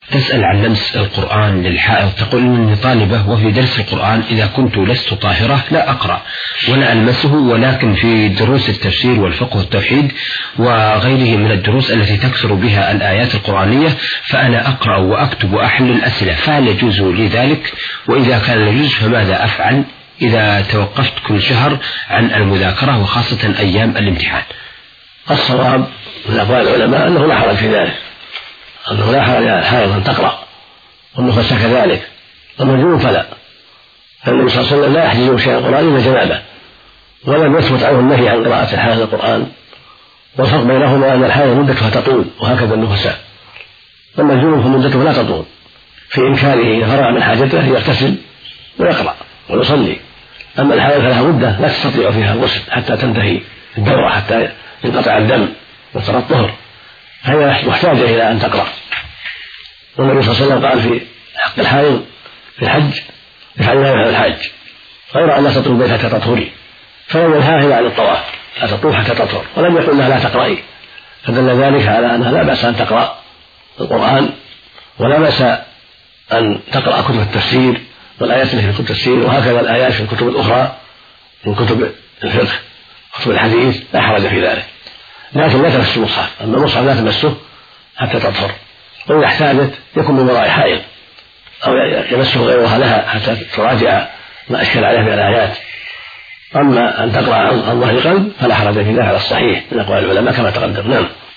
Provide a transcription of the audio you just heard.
تسأل عن لمس القرآن للحائض. تقول إني طالبة وفي درس القرآن إذا كنت لست طاهرة لا أقرأ ولا ألمسه، ولكن في دروس التفسير والفقه والتوحيد وغيره من الدروس التي تكثر بها الآيات القرآنية فأنا أقرأ وأكتب وأحل الأسئلة، فهل يجوز لي ذلك؟ وإذا كان يجوز فماذا أفعل إذا توقفت كل شهر عن المذاكرة وخاصة أيام الامتحان؟ الصواب من أقوال العلماء أنه لا حرج في ذلك، أنه لا حرج على الحائض أن تقرأ والنفساء كذلك، والمجنون فلا، فالنبي صلى الله عليه وسلم لا يحجزه شيء القرآن إلا جنابه، ولم يثبت عنه النهي عن قراءة الحائض القرآن. والفرق بينهما أن الحائض مدتها تطول وهكذا النفساء، والمجنون فمدته لا تطول، في إمكانه إذا فرغ من حاجته يغتسل ويقرأ ويصلي. أما الحائض فلها مدة لا تستطيع فيها الغسل حتى تنتهي الدورة، حتى ينقطع الدم وترى الطهر، فهي محتاجة إلى أن تقرأ. والنبي صلى الله عليه وسلم قال في حق الحائض في الحج افعل ما يفعل الحاج غير أن لا تطوف البيت حتى تطهري، فلم ينهاها عن الطواف لا تطوف حتى تطهر، ولم يقل لها لا تقرأي، فدل ذلك على أنها لا بأس أن تقرأ القرآن، ولا بأس أن تقرأ كتب التفسير والآيات التي في كتب التفسير، وهكذا الآيات في الكتب الأخرى من كتب الفقه كتب الحديث، لا حرج في ذلك. لكن لا تمس المصحف، أما المصحف لا تمسه حتى تطهر، وإذا احتاجت يكون من وراء حائض أو يمسه غيرها لها حتى تراجع ما أشكل عليها من الآيات. أما أن تقرأ عن ظهر قلب فلا حرج في ذلك على الصحيح من أقوال العلماء كما تقدم. نعم.